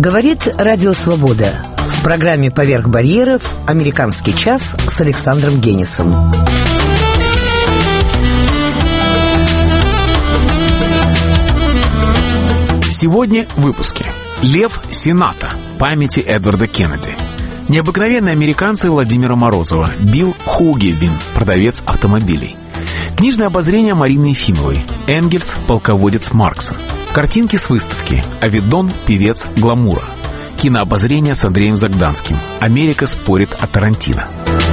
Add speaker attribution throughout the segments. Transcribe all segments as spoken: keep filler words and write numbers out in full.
Speaker 1: Говорит Радио Свобода. В программе «Поверх барьеров» «Американский час» с Александром Генисом.
Speaker 2: Сегодня в выпуске. Лев Сената. Памяти Эдварда Кеннеди. Необыкновенные американцы Владимира Морозова. Билл Хугевин, продавец автомобилей. Книжное обозрение Марины Ефимовой. Энгельс, полководец Маркса. Картинки с выставки. Авидон, певец гламура. Кинообозрение с Андреем Загданским. Америка спорит о Тарантино.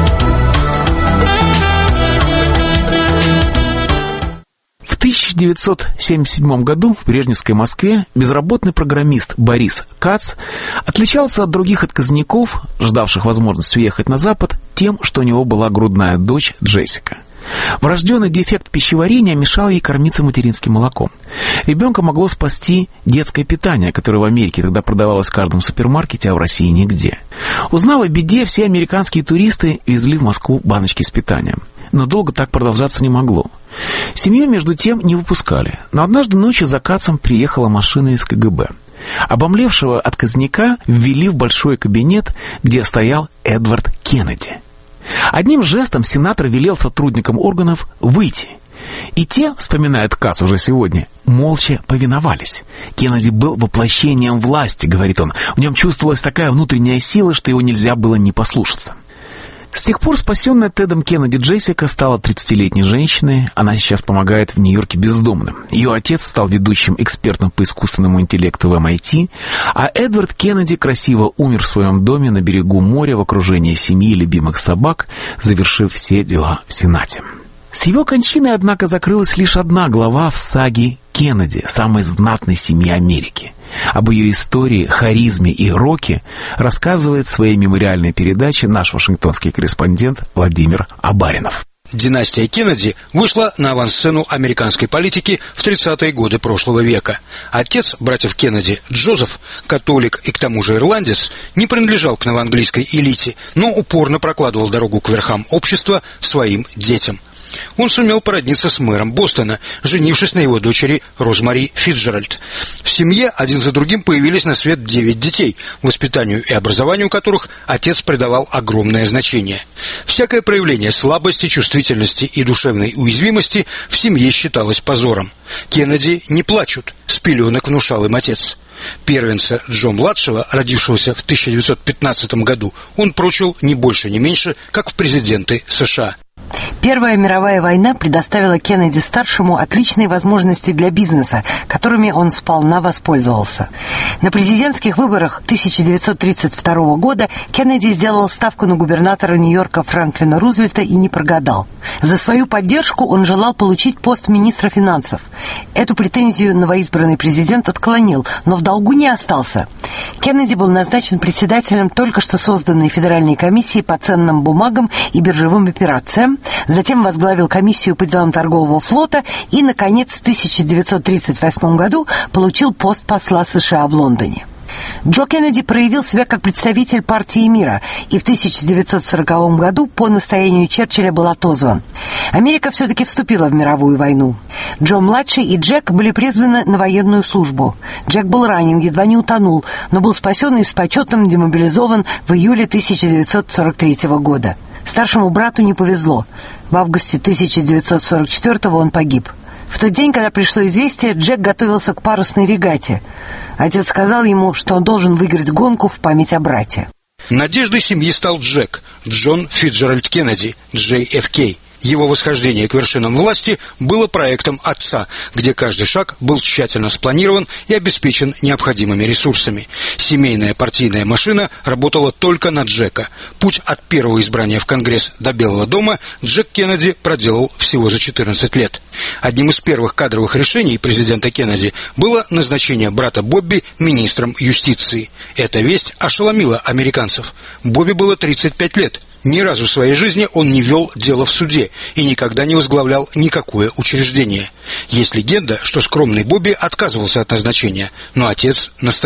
Speaker 2: В тысяча девятьсот семьдесят седьмом году в брежневской Москве безработный программист Борис Кац отличался от других отказников, ждавших возможности уехать на Запад, тем, что у него была грудная дочь Джессика. Врожденный дефект пищеварения мешал ей кормиться материнским молоком. Ребенка могло спасти детское питание, которое в Америке тогда продавалось в каждом супермаркете, а в России нигде. Узнав о беде, все американские туристы везли в Москву баночки с питанием. Но долго так продолжаться не могло. Семью, между тем, не выпускали. Но однажды ночью за Кацем приехала машина из ка гэ бэ. Обомлевшего отказника ввели в большой кабинет, где стоял Эдвард Кеннеди. Одним жестом сенатор велел сотрудникам органов выйти. И те, вспоминает Кац уже сегодня, молча повиновались. Кеннеди был воплощением власти, говорит он. В нем чувствовалась такая внутренняя сила, что его нельзя было не послушаться. С тех пор спасенная Тедом Кеннеди Джессика стала тридцатилетней женщиной. Она сейчас помогает в Нью-Йорке бездомным. Ее отец стал ведущим экспертом по искусственному интеллекту в эм ай ти, а Эдвард Кеннеди красиво умер в своем доме на берегу моря в окружении семьи любимых собак, завершив все дела в Сенате. С его кончиной, однако, закрылась лишь одна глава в саге Кеннеди, самой знатной семьи Америки. Об ее истории, харизме и роке рассказывает в своей мемориальной передаче наш вашингтонский корреспондент Владимир Абаринов.
Speaker 3: Династия Кеннеди вышла на авансцену американской политики в тридцатые годы прошлого века. Отец братьев Кеннеди, Джозеф, католик и к тому же ирландец, не принадлежал к новоанглийской элите, но упорно прокладывал дорогу к верхам общества своим детям. Он сумел породниться с мэром Бостона, женившись на его дочери Розмари Фицджеральд. В семье один за другим появились на свет девять детей, воспитанию и образованию которых отец придавал огромное значение. Всякое проявление слабости, чувствительности и душевной уязвимости в семье считалось позором. Кеннеди не плачут, с пеленок внушал им отец. Первенца Джо-младшего, родившегося в тысяча девятьсот пятнадцатом году, он прочил не больше, не меньше, как в президенты США.
Speaker 4: Первая мировая война предоставила Кеннеди-старшему отличные возможности для бизнеса, которыми он сполна воспользовался. На президентских выборах тысяча девятьсот тридцать второго года Кеннеди сделал ставку на губернатора Нью-Йорка Франклина Рузвельта и не прогадал. За свою поддержку он желал получить пост министра финансов. Эту претензию новоизбранный президент отклонил, но в долгу не остался. Кеннеди был назначен председателем только что созданной Федеральной комиссии по ценным бумагам и биржевым операциям, затем возглавил комиссию по делам торгового флота и, наконец, в тысяча девятьсот тридцать восьмом году получил пост посла США в Лондоне. Джо Кеннеди проявил себя как представитель партии мира и в тысяча девятьсот сороковом году по настоянию Черчилля был отозван. Америка все-таки вступила в мировую войну. Джо-младший и Джек были призваны на военную службу. Джек был ранен, едва не утонул, но был спасен и с почетом демобилизован в июле тысяча девятьсот сорок третьего года. Старшему брату не повезло. В августе тысяча девятьсот сорок четвёртого он погиб. В тот день, когда пришло известие, Джек готовился к парусной регате. Отец сказал ему, что он должен выиграть гонку в память о брате.
Speaker 3: Надеждой семьи стал Джек, Джон Фицджеральд Кеннеди, Джей Эф Кей. Его восхождение к вершинам власти было проектом отца, где каждый шаг был тщательно спланирован и обеспечен необходимыми ресурсами. Семейная партийная машина работала только на Джека. Путь от первого избрания в Конгресс до Белого дома Джек Кеннеди проделал всего за четырнадцать лет. Одним из первых кадровых решений президента Кеннеди было назначение брата Бобби министром юстиции. Эта весть ошеломила американцев. Бобби было тридцать пять лет. Ни разу в своей жизни он не вел дело в суде и никогда не возглавлял никакое учреждение. Есть легенда, что скромный Бобби отказывался от назначения, но отец настоял.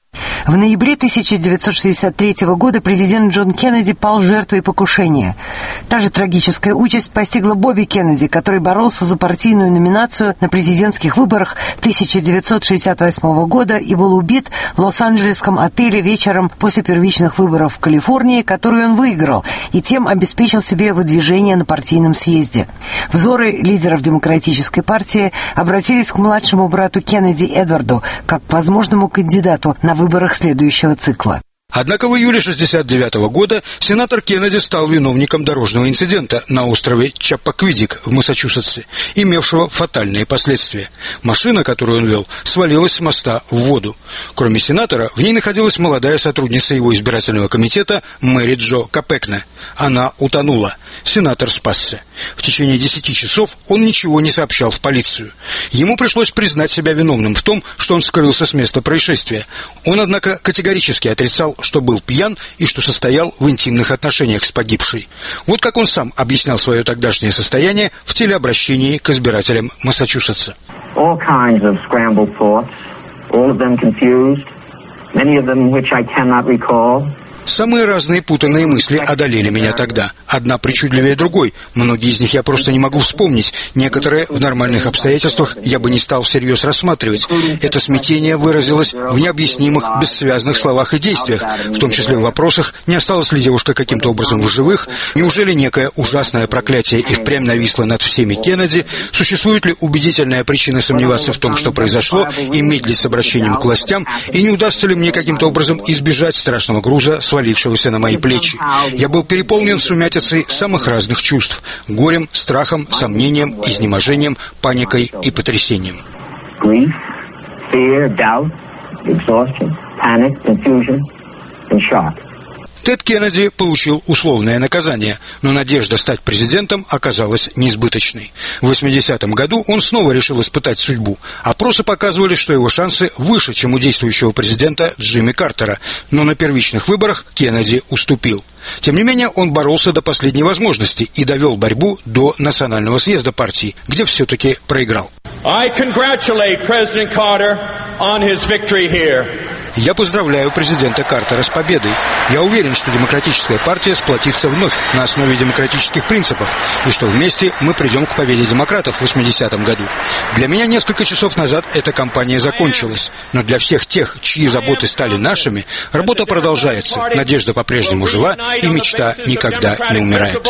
Speaker 4: В ноябре тысяча девятьсот шестьдесят третьего года президент Джон Кеннеди пал жертвой покушения. Та же трагическая участь постигла Бобби Кеннеди, который боролся за партийную номинацию на президентских выборах тысяча девятьсот шестьдесят восьмого года и был убит в Лос-Анджелесском отеле вечером после первичных выборов в Калифорнии, которые он выиграл, и тем обеспечил себе выдвижение на партийном съезде. Взоры лидеров Демократической партии обратились к младшему брату Кеннеди Эдварду как к возможному кандидату на выборах следующего цикла.
Speaker 3: Однако в июле шестьдесят девятого года сенатор Кеннеди стал виновником дорожного инцидента на острове Чаппаквидик в Массачусетсе, имевшего фатальные последствия. Машина, которую он вел, свалилась с моста в воду. Кроме сенатора, в ней находилась молодая сотрудница его избирательного комитета Мэри Джо Капекне. Она утонула. Сенатор спасся. В течение десяти часов он ничего не сообщал в полицию. Ему пришлось признать себя виновным в том, что он скрылся с места происшествия. Он, однако, категорически отрицал, что был пьян и что состоял в интимных отношениях с погибшей. Вот как он сам объяснял свое тогдашнее состояние в телеобращении к избирателям Массачусетса.
Speaker 5: All kinds of scrambled thoughts, all of them confused, many of them which I cannot recall.
Speaker 3: Самые разные путанные мысли одолели меня тогда. Одна причудливее другой. Многие из них я просто не могу вспомнить. Некоторые в нормальных обстоятельствах я бы не стал всерьез рассматривать. Это смятение выразилось в необъяснимых, бессвязных словах и действиях, в том числе в вопросах, не осталась ли девушка каким-то образом в живых, неужели некое ужасное проклятие и впрямь нависло над всеми Кеннеди, существует ли убедительная причина сомневаться в том, что произошло, и медлить с обращением к властям, и не удастся ли мне каким-то образом избежать страшного груза, свалившегося на мои плечи. Я был переполнен сумятицей самых разных чувств – горем, страхом, сомнением, изнеможением, паникой и потрясением.
Speaker 5: Grief, fear, doubt, exhaustion, panic, confusion and shock.
Speaker 3: Тед Кеннеди получил условное наказание, но надежда стать президентом оказалась несбыточной. В восьмидесятом году он снова решил испытать судьбу. Опросы показывали, что его шансы выше, чем у действующего президента Джимми Картера, но на первичных выборах Кеннеди уступил. Тем не менее, он боролся до последней возможности и довел борьбу до национального съезда партии, где все-таки проиграл.
Speaker 6: I congratulate President Carter on his victory here.
Speaker 3: Я поздравляю президента Картера с победой. Я уверен, что демократическая партия сплотится вновь на основе демократических принципов, и что вместе мы придем к победе демократов в восьмидесятом году. Для меня несколько часов назад эта кампания закончилась, но для всех тех, чьи заботы стали нашими, работа продолжается, надежда по-прежнему жива, и мечта никогда не умирает.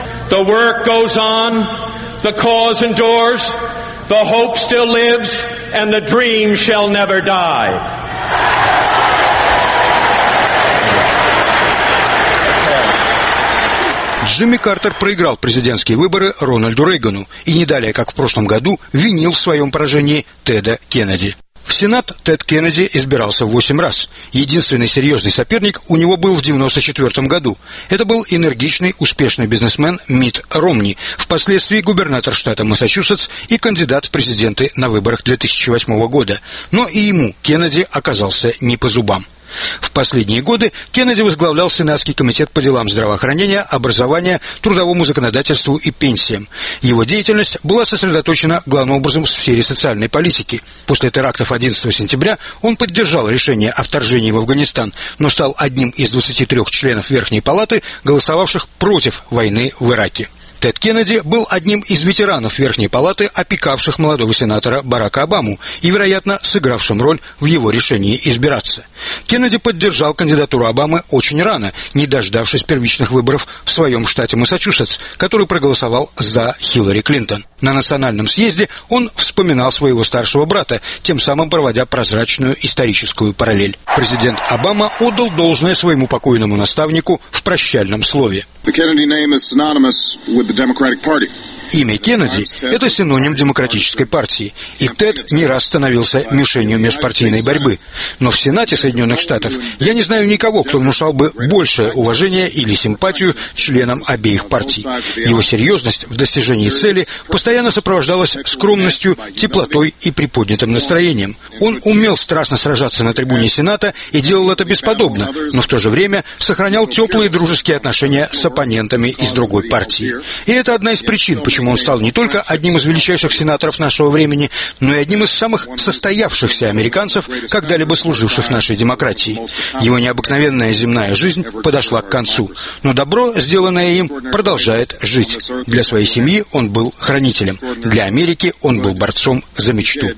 Speaker 6: The hope still lives, and the dream shall never die.
Speaker 3: Джимми Картер проиграл президентские выборы Рональду Рейгану и не далее, как в прошлом году, винил в своем поражении Теда Кеннеди. В Сенат Тед Кеннеди избирался восемь раз. Единственный серьезный соперник у него был в девяносто четвёртом году. Это был энергичный, успешный бизнесмен Митт Ромни, впоследствии губернатор штата Массачусетс и кандидат в президенты на выборах две тысячи восьмого года. Но и ему Кеннеди оказался не по зубам. В последние годы Кеннеди возглавлял Сенатский комитет по делам здравоохранения, образования, трудовому законодательству и пенсиям. Его деятельность была сосредоточена главным образом в сфере социальной политики. После терактов одиннадцатого сентября он поддержал решение о вторжении в Афганистан, но стал одним из двадцати трёх членов Верхней палаты, голосовавших против войны в Ираке. Тед Кеннеди был одним из ветеранов Верхней палаты, опекавших молодого сенатора Барака Обаму и, вероятно, сыгравшим роль в его решении избираться. Кеннеди поддержал кандидатуру Обамы очень рано, не дождавшись первичных выборов в своем штате Массачусетс, который проголосовал за Хиллари Клинтон. На национальном съезде он вспоминал своего старшего брата, тем самым проводя прозрачную историческую параллель. Президент Обама отдал должное своему покойному наставнику в прощальном слове. Имя Кеннеди – это синоним демократической партии, и Тед не раз становился мишенью межпартийной борьбы. Но в Сенате Соединенных Штатов я не знаю никого, кто внушал бы большее уважение или симпатию членам обеих партий. Его серьезность в достижении цели постоянно сопровождалась скромностью, теплотой и приподнятым настроением. Он умел страстно сражаться на трибуне Сената и делал это бесподобно, но в то же время сохранял теплые дружеские отношения с оппонентами из другой партии. И это одна из причин, почему почему он стал не только одним из величайших сенаторов нашего времени, но и одним из самых состоявшихся американцев, когда-либо служивших нашей демократии. Его необыкновенная земная жизнь подошла к концу, но добро, сделанное им, продолжает жить. Для своей семьи он был хранителем, для Америки он был борцом за мечту.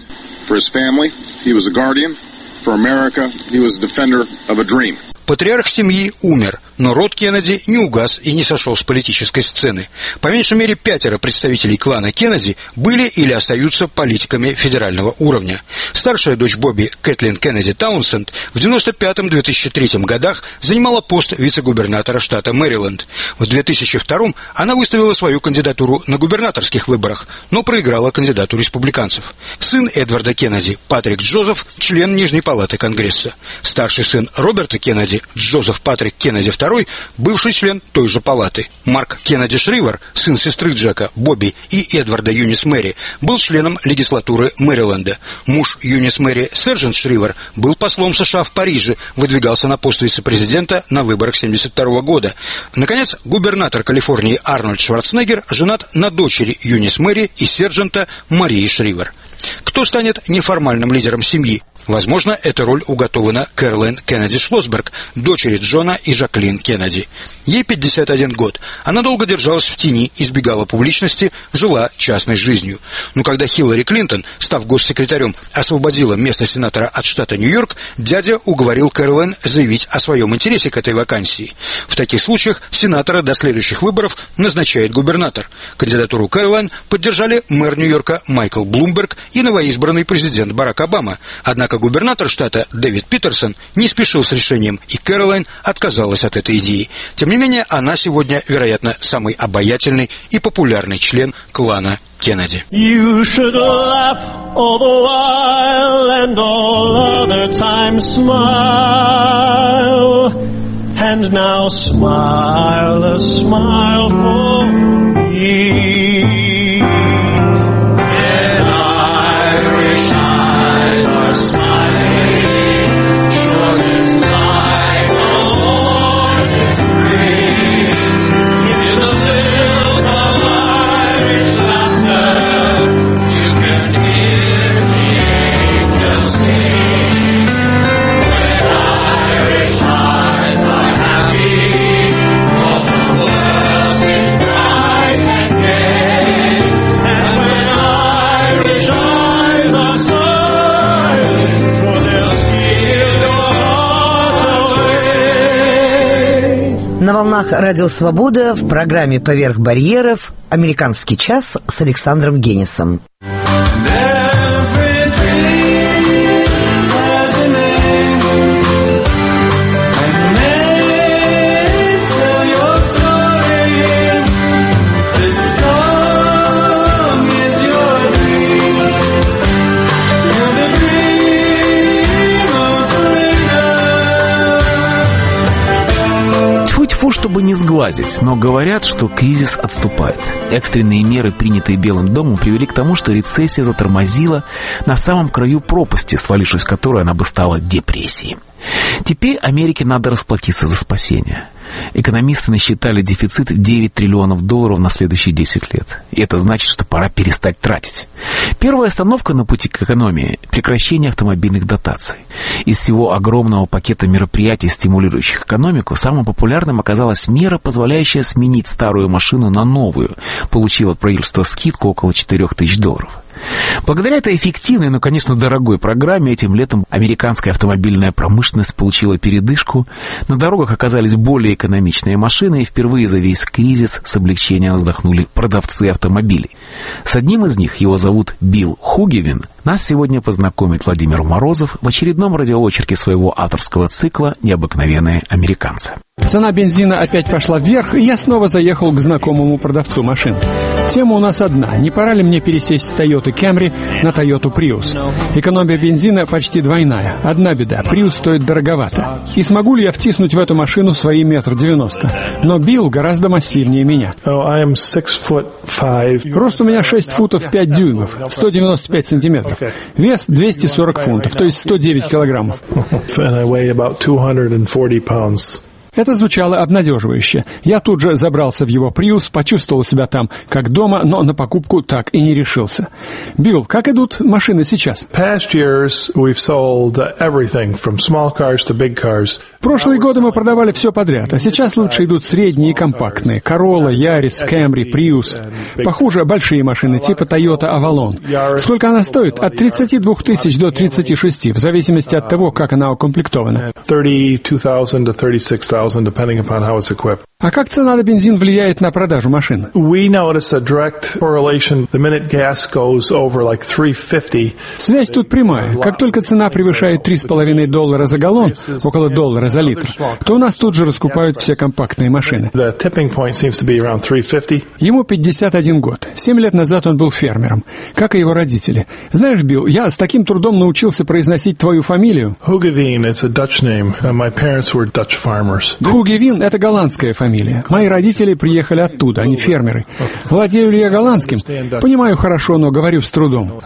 Speaker 3: Патриарх семьи умер, но род Кеннеди не угас и не сошел с политической сцены. По меньшей мере пятеро представителей клана Кеннеди были или остаются политиками федерального уровня. Старшая дочь Бобби, Кэтлин Кеннеди Таунсенд, в девяносто пятом — две тысячи третьем годах занимала пост вице-губернатора штата Мэриленд. В две тысячи втором она выставила свою кандидатуру на губернаторских выборах, но проиграла кандидату республиканцев. Сын Эдварда Кеннеди, Патрик Джозеф, член Нижней палаты Конгресса. Старший сын Роберта Кеннеди, Джозеф Патрик Кеннеди второй, бывший член той же палаты. Марк Кеннеди Шривер, сын сестры Джека, Бобби и Эдварда Юнис Мэри, был членом легислатуры Мэриленда. Муж Юнис Мэри, сержант Шривер, был послом США в Париже, выдвигался на пост вице-президента на выборах семьдесят второго года. Наконец, губернатор Калифорнии Арнольд Шварценеггер женат на дочери Юнис Мэри и сержанта Марии Шривер. Кто станет неформальным лидером семьи? Возможно, эта роль уготована Кэролайн Кеннеди Шлосберг, дочери Джона и Жаклин Кеннеди. Ей пятьдесят один год. Она долго держалась в тени, избегала публичности, жила частной жизнью. Но когда Хиллари Клинтон, став госсекретарем, освободила место сенатора от штата Нью-Йорк, дядя уговорил Кэролайн заявить о своем интересе к этой вакансии. В таких случаях сенатора до следующих выборов назначает губернатор. Кандидатуру Кэролайн поддержали мэр Нью-Йорка Майкл Блумберг и новоизбранный президент Барак Обама. Однако губернатор штата Дэвид Питерсон не спешил с решением, и Кэролайн отказалась от этой идеи. Тем не менее, она сегодня, вероятно, самый обаятельный и популярный член клана Кеннеди.
Speaker 6: You should laugh all the while and all other times smile. And now smile a smile for me. And Irish eyes are smiling, sure just like a morning spring. In the hills of Irish laughter, you can hear the angels sing. When Irish eyes are happy, all the world seems bright and gay. And when Irish eyes are smiling, sure they'll steal your heart away.
Speaker 1: На волнах Радио Свобода в программе «Поверх барьеров» «Американский час» с Александром Генисом.
Speaker 2: Тьфу-тьфу, чтобы не сглазить, но говорят, что кризис отступает. Экстренные меры, принятые Белым домом, привели к тому, что рецессия затормозила на самом краю пропасти, свалившись в которую она бы стала депрессией. Теперь Америке надо расплатиться за спасение. Экономисты насчитали дефицит в девять триллионов долларов на следующие десять лет. И это значит, что пора перестать тратить. Первая остановка на пути к экономии – прекращение автомобильных дотаций. Из всего огромного пакета мероприятий, стимулирующих экономику, самым популярным оказалась мера, позволяющая сменить старую машину на новую, получив от правительства скидку около четырех тысяч долларов. Благодаря этой эффективной, но, конечно, дорогой программе этим летом американская автомобильная промышленность получила передышку, на дорогах оказались более экономичные машины, и впервые за весь кризис с облегчением вздохнули продавцы автомобилей. С одним из них, его зовут Билл Хугевин, нас сегодня познакомит Владимир Морозов в очередном радиоочерке своего авторского цикла «Необыкновенные американцы».
Speaker 7: Цена бензина опять пошла вверх, и я снова заехал к знакомому продавцу машин. Тема у нас одна. Не пора ли мне пересесть с Toyota Camry на Toyota Prius? Экономия бензина почти двойная. Одна беда. Prius стоит дороговато. И смогу ли я втиснуть в эту машину свои метр девяносто? Но Билл гораздо массивнее меня. Рост у меня шесть футов пять дюймов, сто девяносто пять сантиметров. Вес двести сорок фунтов, то есть сто девять килограммов. Это звучало обнадеживающе. Я тут же забрался в его Prius, почувствовал себя там как дома, но на покупку так и не решился. Билл, как идут машины сейчас? В прошлые годы мы продавали все подряд, а сейчас лучше идут средние и компактные. Corolla, Yaris, Camry, Prius. Похуже большие машины типа Toyota Avalon. Сколько она стоит? От тридцати двух тысяч до тридцати шести, в зависимости от того, как она укомплектована. А как цена на бензин влияет на продажу машин? Связь тут прямая. Как только цена превышает три с половиной доллара за галлон, около доллара за литр, то у нас тут же раскупают все компактные машины. Ему пятьдесят один год. Семь лет назад он был фермером, как и его родители. Знаешь, Билл, я с таким трудом научился произносить твою фамилию. Хugeveen — это голландская фамилия. Мои родители приехали оттуда, они фермеры. Владею ли я голландским? Понимаю хорошо, но говорю с трудом.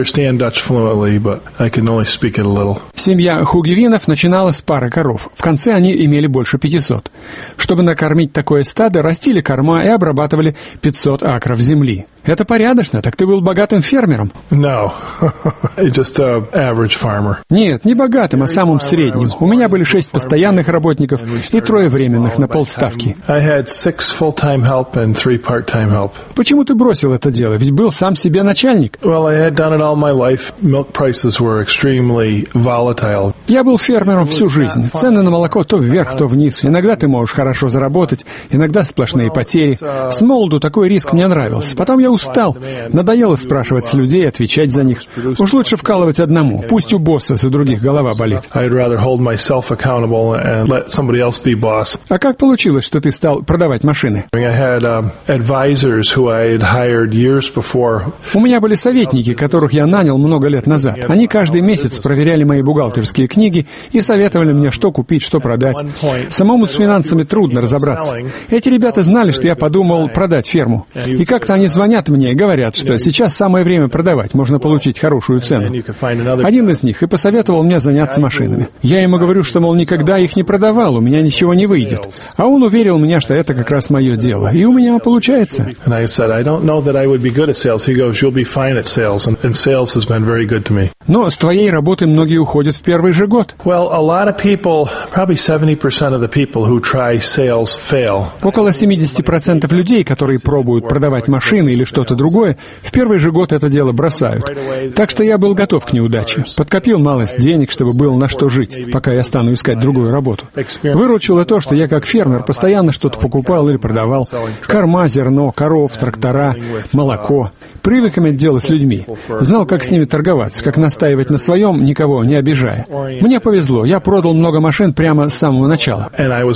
Speaker 7: Семья Хугевинов начинала с пары коров. В конце они имели больше пятисот. Чтобы накормить такое стадо, растили корма и обрабатывали пятьсот акров земли. Это порядочно, так ты был богатым фермером?
Speaker 8: No. Just an average farmer.
Speaker 7: Нет, не богатым, а самым средним. У меня были шесть постоянных работников и трое временных на полставки.
Speaker 8: I had six full-time help and three part-time help.
Speaker 7: Почему ты бросил это дело? Ведь был сам себе начальник.
Speaker 8: Well, I had done it all my life. Milk prices were extremely volatile.
Speaker 7: Я был фермером всю жизнь. Цены на молоко то вверх, то вниз. Иногда ты можешь хорошо заработать, иногда сплошные потери. С молоду такой риск мне нравился. Потом я устал. Надоело спрашивать с людей, отвечать за них. Уж лучше вкалывать одному. Пусть у босса за других голова болит.
Speaker 8: I'd rather hold myself accountable and let somebody else be boss.
Speaker 7: А как получилось, что ты стал продавать машины?
Speaker 8: I had um, advisors who I had hired years before.
Speaker 7: У меня были советники, которых я нанял много лет назад. Они каждый месяц проверяли мои бухгалтерские книги и советовали мне, что купить, что продать. Самому с финансами трудно разобраться. Эти ребята знали, что я подумал продать ферму. И как-то они звонят мне и говорят, что сейчас самое время продавать, можно получить хорошую цену. Один из них и посоветовал мне заняться машинами. Я ему говорю, что, мол, никогда их не продавал, у меня ничего не выйдет. А он уверил меня, что это как раз мое дело. И у меня получается. Но с твоей работы многие уходят в первый же год. Около семьдесят процентов людей, которые пробуют продавать машины или что-то другое, в первый же год это дело бросают. Так что я был готов к неудаче. Подкопил малость денег, чтобы было на что жить, пока я стану искать другую работу. Выручило то, что я как фермер постоянно что-то покупал или продавал. Корма, зерно, коров, трактора, молоко. Привык иметь дело с людьми. Знал, как с ними торговаться, как настаивать на своем, никого не обижая. Мне повезло, я продал много машин прямо с самого начала.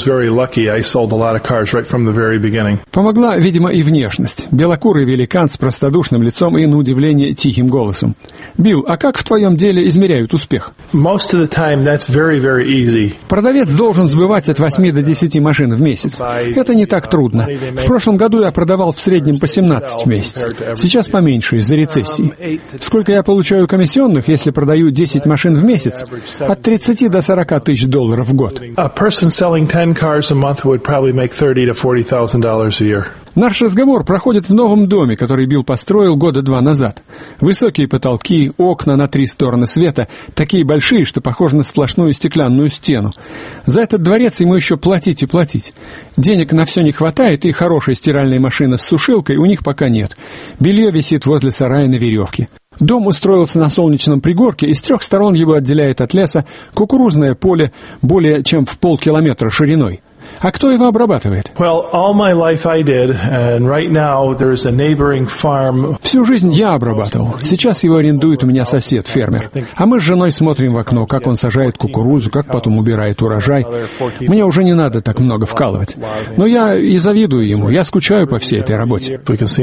Speaker 7: Помогла, видимо, и внешность. Белокурый великан с простодушным лицом и, на удивление, тихим голосом. Билл, а как в твоем деле измеряют успех?
Speaker 8: Very, very easy.
Speaker 7: Продавец должен сбывать от восьми до десяти машин в месяц. Это не так трудно. В прошлом году я продавал в среднем по семнадцать в месяц. Сейчас поменьше из-за рецессии. Сколько я получаю комиссионных, если продаю десять машин в месяц? От тридцати до сорока тысяч долларов в год. Наш разговор проходит в новом доме, который Билл построил года два назад. Высокие потолки, окна на три стороны света, такие большие, что похожи на сплошную стеклянную стену. За этот дворец ему еще платить и платить. Денег на все не хватает, и хорошая стиральная машина с сушилкой у них пока нет. Белье висит возле сарая на веревке. Дом устроился на солнечном пригорке, и с трех сторон его отделяет от леса кукурузное поле более чем в полкилометра шириной. А кто его обрабатывает?
Speaker 8: Well, all my life I did, and right now there's a neighboring farm.
Speaker 7: Всю жизнь я обрабатывал. Сейчас его арендует у меня сосед, фермер. А мы с женой смотрим в окно, как он сажает кукурузу, как потом убирает урожай. Мне уже не надо так много вкалывать. Но я и завидую ему. Я скучаю по всей этой работе.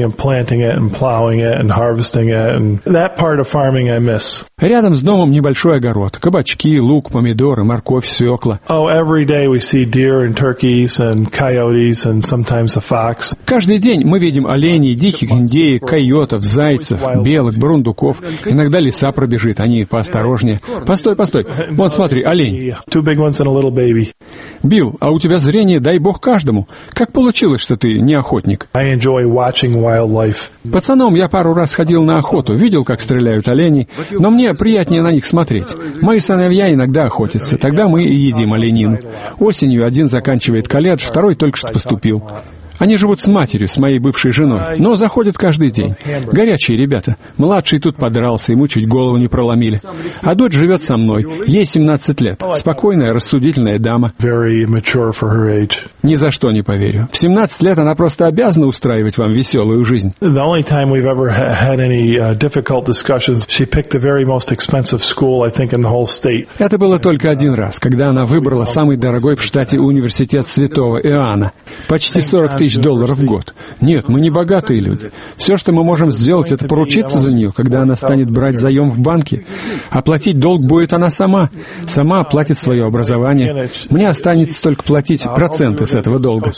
Speaker 7: Рядом с домом небольшой огород. Кабачки, лук, помидоры, морковь, свекла.
Speaker 8: Oh, every day we see deer and turkey. turkeys and coyotes and sometimes a fox.
Speaker 7: Каждый день мы видим оленей, диких индеек, койотов, зайцев, белок, бурундуков. Иногда лиса пробежит, они поосторожнее. Постой, постой. Вот смотри, олень.
Speaker 8: Two big ones and a little baby.
Speaker 7: Билл, а у тебя зрение, дай бог каждому. Как получилось, что ты не охотник?
Speaker 8: I enjoy watching wildlife.
Speaker 7: Пацаном я пару раз ходил на охоту, видел, как стреляют оленей, но мне приятнее на них смотреть. Мои сыновья иногда охотятся, тогда мы и едим оленину. Осенью один заканчивает колледж, второй только что поступил. Они живут с матерью, с моей бывшей женой, но заходят каждый день. Горячие ребята. Младший тут подрался, ему чуть голову не проломили. А дочь живет со мной. Ей семнадцать лет. Спокойная, рассудительная дама. Ни за что не поверю. В семнадцать лет она просто обязана устраивать вам веселую жизнь. Это было только один раз, когда она выбрала самый дорогой в штате университет Святого Иоанна. Почти сорок тысяч долларов в год. Нет, мы не богатые люди. Все, что мы можем сделать, это поручиться за нее, когда она станет брать заем в банке. Оплатить долг будет она сама. Сама оплатит свое образование. Мне останется только платить проценты с этого долга.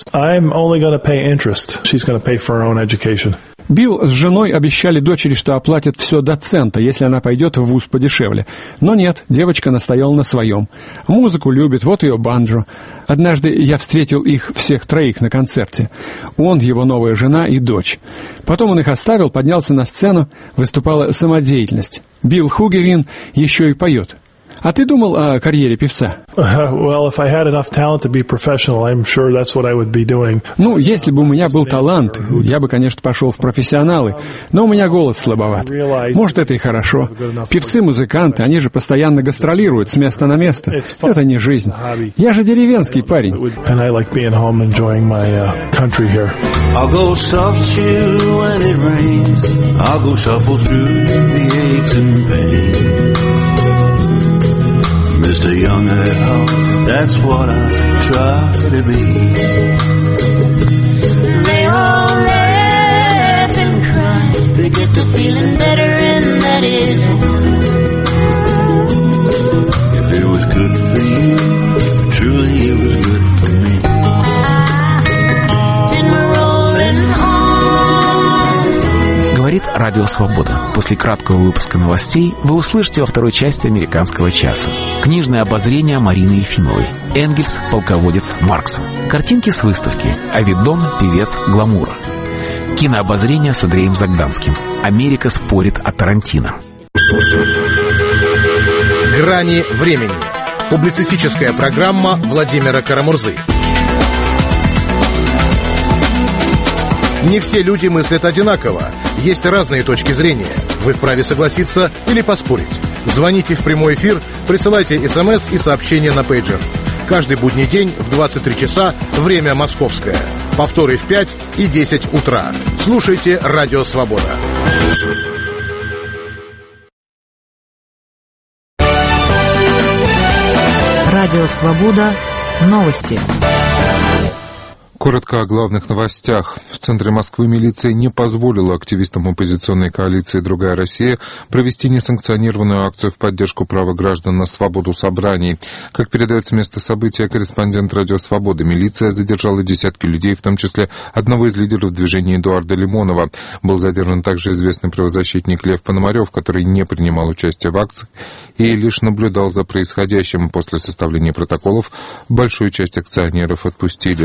Speaker 7: Билл с женой обещали дочери, что оплатят все до цента, если она пойдет в вуз подешевле. Но нет, девочка настояла на своем. Музыку любит, вот ее банджо. Однажды я встретил их всех троих на концерте. Он, его новая жена и дочь. Потом он их оставил, поднялся на сцену, выступала самодеятельность. Билл Хугевин еще и поет. А ты думал о карьере певца?
Speaker 8: Well, if I had enough talent to be professional, I'm sure that's what I would be doing.
Speaker 7: Ну, если бы у меня был талант, я бы, конечно, пошел в профессионалы, но у меня голос слабоват. Может, это и хорошо. Певцы-музыканты, они же постоянно гастролируют с места на место. Это не жизнь. Я же деревенский парень.
Speaker 8: And I like being home, enjoying my uh, country here.
Speaker 9: I'll go soft chill when it rains. I'll go shuffle through the aches and pains. Mister Young at heart, that's what I try to be. They all laugh and cry. They get to feeling better, and that is why. If it was good for you, truly it was good for me. And we're rolling on.
Speaker 2: Говорит Радио Свобода. После краткого выпуска новостей вы услышите во второй части «Американского часа». Книжное обозрение Марины Ефимовой. Энгельс, полководец Маркс. Картинки с выставки. Авидон, певец гламура. Кинообозрение с Андреем Загданским. Америка спорит о Тарантино.
Speaker 10: Грани времени. Публицистическая программа Владимира Карамурзы. Не все люди мыслят одинаково. Есть разные точки зрения. Вы вправе согласиться или поспорить. Звоните в прямой эфир, присылайте смс и сообщения на пейджер. Каждый будний день в двадцать три часа, время московское. Повторы в пять и десять утра. Слушайте Радио Свобода.
Speaker 1: Радио Свобода. Новости.
Speaker 11: Коротко о главных новостях. В центре Москвы милиция не позволила активистам оппозиционной коалиции «Другая Россия» провести несанкционированную акцию в поддержку права граждан на свободу собраний. Как передает с места события корреспондент «Радио Свободы», милиция задержала десятки людей, в том числе одного из лидеров движения Эдуарда Лимонова. Был задержан также известный правозащитник Лев Пономарев, который не принимал участие в акции и лишь наблюдал за происходящим. После составления протоколов большую часть акционеров отпустили.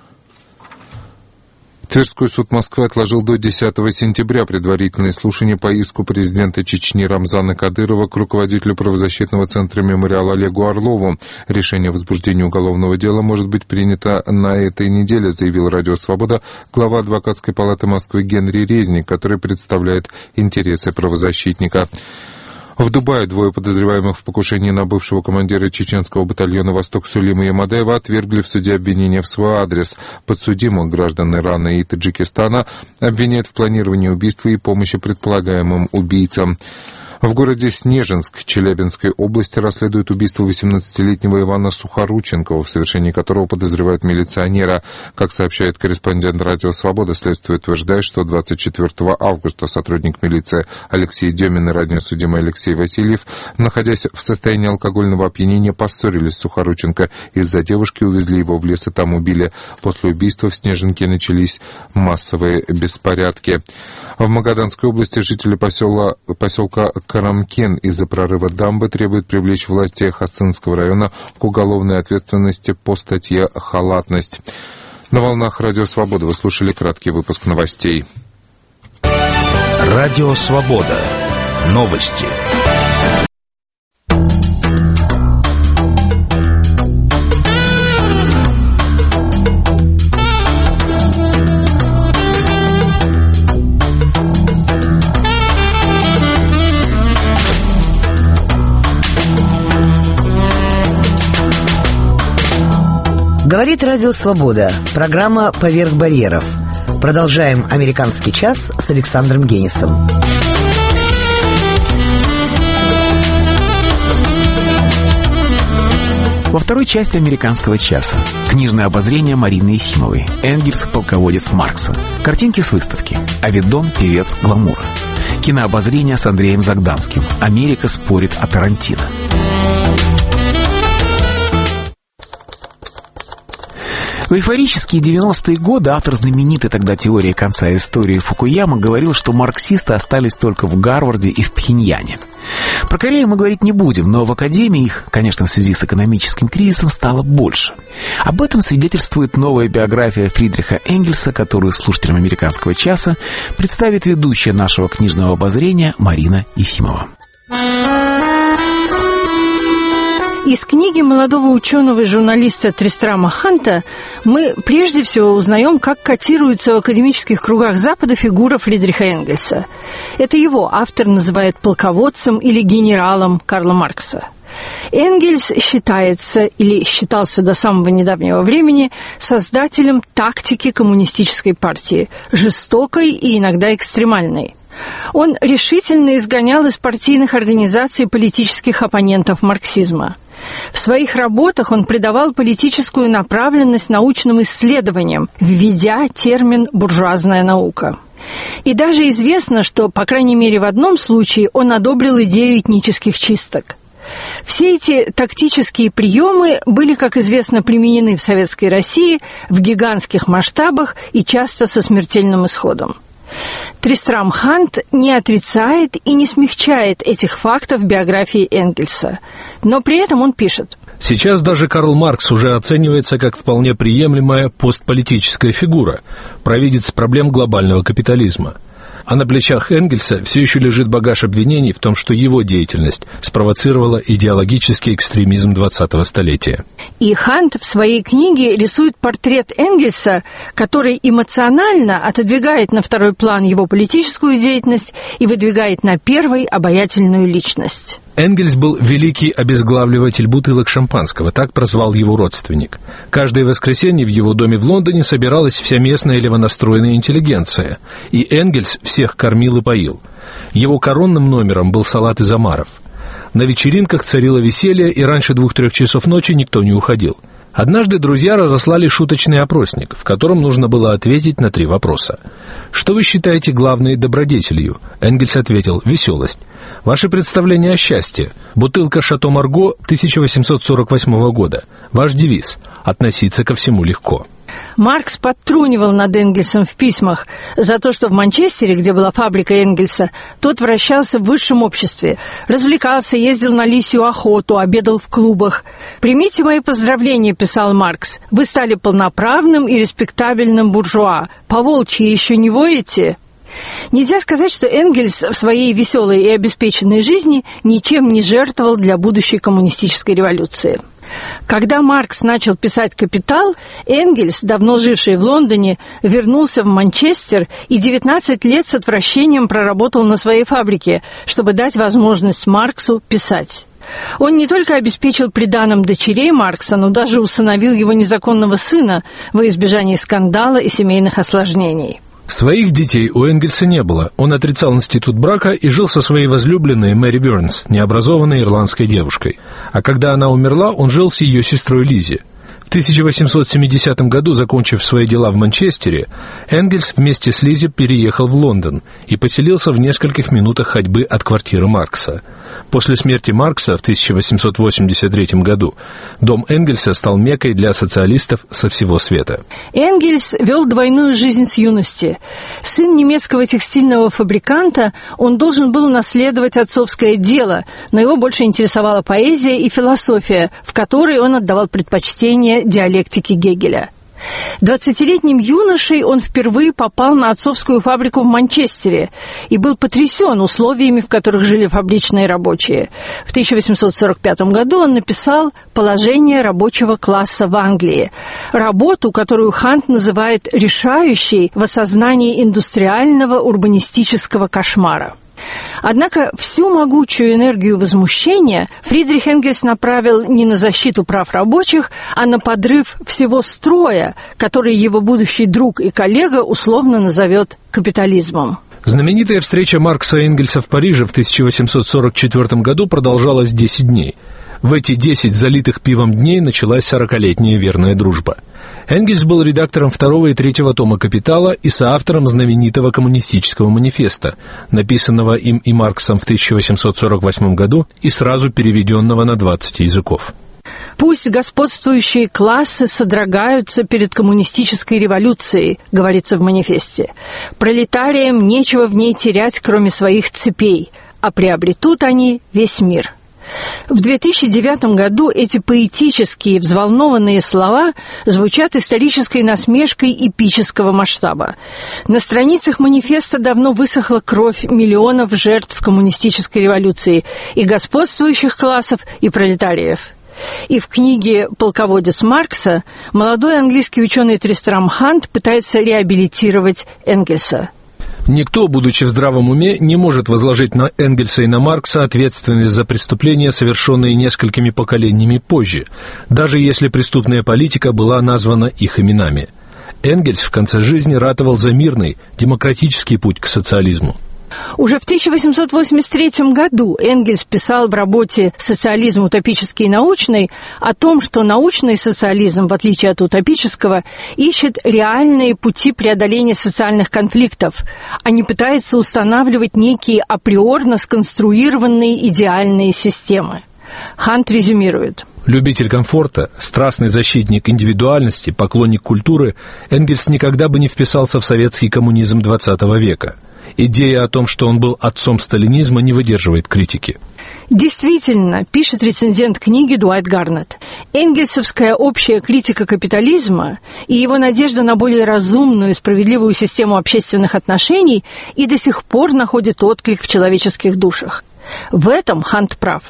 Speaker 11: Тверской суд Москвы отложил до десятого сентября предварительные слушания по иску президента Чечни Рамзана Кадырова к руководителю правозащитного центра «Мемориал» Олегу Орлову. Решение о возбуждении уголовного дела может быть принято на этой неделе, заявил Радио Свобода глава адвокатской палаты Москвы Генри Резник, который представляет интересы правозащитника. В Дубае двое подозреваемых в покушении на бывшего командира чеченского батальона «Восток» Сулима Ямадаева отвергли в суде обвинения в свой адрес. Подсудимых граждан Ирана и Таджикистана обвиняют в планировании убийства и помощи предполагаемым убийцам. В городе Снежинск Челябинской области расследуют убийство восемнадцатилетнего Ивана Сухорученкова, в совершении которого подозревают милиционера. Как сообщает корреспондент «Радио Свобода», следствие утверждает, что двадцать четвёртого августа сотрудник милиции Алексей Демин и ранее судимый Алексей Васильев, находясь в состоянии алкогольного опьянения, поссорились с Сухорученко из-за девушки, увезли его в лес и там убили. После убийства в Снежинке начались массовые беспорядки. В Магаданской области жители посела, поселка Карамкен из-за прорыва дамбы требуют привлечь власти Хасынского района к уголовной ответственности по статье «Халатность». На волнах Радио Свобода вы слушали краткий выпуск новостей.
Speaker 12: Радио Свобода. Новости.
Speaker 1: Говорит Радио Свобода. Программа «Поверх барьеров». Продолжаем «Американский час» с Александром Генисом.
Speaker 2: Во второй части «Американского часа» книжное обозрение Марины Ефимовой. Энгельс – полководец Маркса. Картинки с выставки. Авидон – певец гламура. Кинообозрение с Андреем Загданским. Америка спорит о Тарантино. В эйфорические девяностые годы автор знаменитой тогда теории конца истории Фукуяма говорил, что марксисты остались только в Гарварде и в Пхеньяне. Про Корею мы говорить не будем, но в Академии их, конечно, в связи с экономическим кризисом, стало больше. Об этом свидетельствует новая биография Фридриха Энгельса, которую слушателям «Американского часа» представит ведущая нашего книжного обозрения Марина Ефимова.
Speaker 13: Из книги молодого ученого и журналиста Тристрама Ханта мы прежде всего узнаем, как котируется в академических кругах Запада фигура Фридриха Энгельса. Это его автор называет полководцем или генералом Карла Маркса. Энгельс считается, или считался до самого недавнего времени, создателем тактики коммунистической партии, жестокой и иногда экстремальной. Он решительно изгонял из партийных организаций политических оппонентов марксизма. В своих работах он придавал политическую направленность научным исследованиям, введя термин «буржуазная наука». И даже известно, что, по крайней мере, в одном случае он одобрил идею этнических чисток. Все эти тактические приемы были, как известно, применены в Советской России в гигантских масштабах и часто со смертельным исходом. Тристрам Хант не отрицает и не смягчает этих фактов в биографии Энгельса, но при этом он пишет:
Speaker 14: «Сейчас даже Карл Маркс уже оценивается как вполне приемлемая постполитическая фигура, провидец проблем глобального капитализма. А на плечах Энгельса все еще лежит багаж обвинений в том, что его деятельность спровоцировала идеологический экстремизм двадцатого столетия».
Speaker 13: И Хант в своей книге рисует портрет Энгельса, который эмоционально отодвигает на второй план его политическую деятельность и выдвигает на первый обаятельную личность.
Speaker 14: Энгельс был великий обезглавливатель бутылок шампанского, так прозвал его родственник. Каждое воскресенье в его доме в Лондоне собиралась вся местная левонастроенная интеллигенция, и Энгельс всех кормил и поил. Его коронным номером был салат из омаров. На вечеринках царило веселье, и раньше двух-трех часов ночи никто не уходил. Однажды друзья разослали шуточный опросник, в котором нужно было ответить на три вопроса. «Что вы считаете главной добродетелью?» Энгельс ответил: «Веселость». «Ваше представление о счастье?» «Бутылка Шато Марго тысяча восемьсот сорок восьмого года». «Ваш девиз?» «Относиться ко всему легко».
Speaker 13: Маркс подтрунивал над Энгельсом в письмах за то, что в Манчестере, где была фабрика Энгельса, тот вращался в высшем обществе, развлекался, ездил на лисью охоту, обедал в клубах. «Примите мои поздравления», — писал Маркс, — «вы стали полноправным и респектабельным буржуа. По-волчьи еще не воете?» Нельзя сказать, что Энгельс в своей веселой и обеспеченной жизни ничем не жертвовал для будущей коммунистической революции. Когда Маркс начал писать «Капитал», Энгельс, давно живший в Лондоне, вернулся в Манчестер и девятнадцать лет с отвращением проработал на своей фабрике, чтобы дать возможность Марксу писать. Он не только обеспечил приданым дочерей Маркса, но даже усыновил его незаконного сына во избежание скандала и семейных осложнений.
Speaker 14: Своих детей у Энгельса не было. Он отрицал институт брака и жил со своей возлюбленной Мэри Бернс, необразованной ирландской девушкой. А когда она умерла, он жил с ее сестрой Лизи. В тысяча восемьсот семидесятом году, закончив свои дела в Манчестере, Энгельс вместе с Лизи переехал в Лондон и поселился в нескольких минутах ходьбы от квартиры Маркса. После смерти Маркса в тысяча восемьсот восемьдесят третьем году дом Энгельса стал меккой для социалистов со всего света.
Speaker 13: Энгельс вел двойную жизнь с юности. Сын немецкого текстильного фабриканта, он должен был унаследовать отцовское дело, но его больше интересовала поэзия и философия, в которой он отдавал предпочтение диалектике Гегеля. Двадцатилетним юношей он впервые попал на отцовскую фабрику в Манчестере и был потрясен условиями, в которых жили фабричные рабочие. В тысяча восемьсот сорок пятом году он написал «Положение рабочего класса в Англии», работу, которую Хант называет решающей в осознании индустриального урбанистического кошмара. Однако всю могучую энергию возмущения Фридрих Энгельс направил не на защиту прав рабочих, а на подрыв всего строя, который его будущий друг и коллега условно назовет капитализмом.
Speaker 14: Знаменитая встреча Маркса и Энгельса в Париже в тысяча восемьсот сорок четвёртом году продолжалась десять дней. В эти десять залитых пивом дней началась сорокалетняя верная дружба. Энгельс был редактором второго и третьего тома «Капитала» и соавтором знаменитого коммунистического манифеста, написанного им и Марксом в тысяча восемьсот сорок восьмом году и сразу переведенного на двадцать языков.
Speaker 13: «Пусть господствующие классы содрогаются перед коммунистической революцией», говорится в манифесте. «Пролетариям нечего в ней терять, кроме своих цепей, а приобретут они весь мир». В две тысячи девятом году эти поэтические, взволнованные слова звучат исторической насмешкой эпического масштаба. На страницах манифеста давно высохла кровь миллионов жертв коммунистической революции, и господствующих классов, и пролетариев. И в книге «Полководец Маркса» молодой английский ученый Тристрам Хант пытается реабилитировать Энгельса.
Speaker 14: Никто, будучи в здравом уме, не может возложить на Энгельса и на Маркса ответственность за преступления, совершенные несколькими поколениями позже, даже если преступная политика была названа их именами. Энгельс в конце жизни ратовал за мирный, демократический путь к социализму.
Speaker 13: Уже в тысяча восемьсот восемьдесят третьем году Энгельс писал в работе «Социализм утопический и научный» о том, что научный социализм, в отличие от утопического, ищет реальные пути преодоления социальных конфликтов, а не пытается устанавливать некие априорно сконструированные идеальные системы. Хант резюмирует.
Speaker 14: Любитель комфорта, страстный защитник индивидуальности, поклонник культуры, Энгельс никогда бы не вписался в советский коммунизм двадцатого века. Идея о том, что он был отцом сталинизма, не выдерживает критики.
Speaker 13: Действительно, пишет рецензент книги Дуайт Гарнетт, энгельсовская общая критика капитализма и его надежда на более разумную и справедливую систему общественных отношений и до сих пор находит отклик в человеческих душах. В этом Хант прав.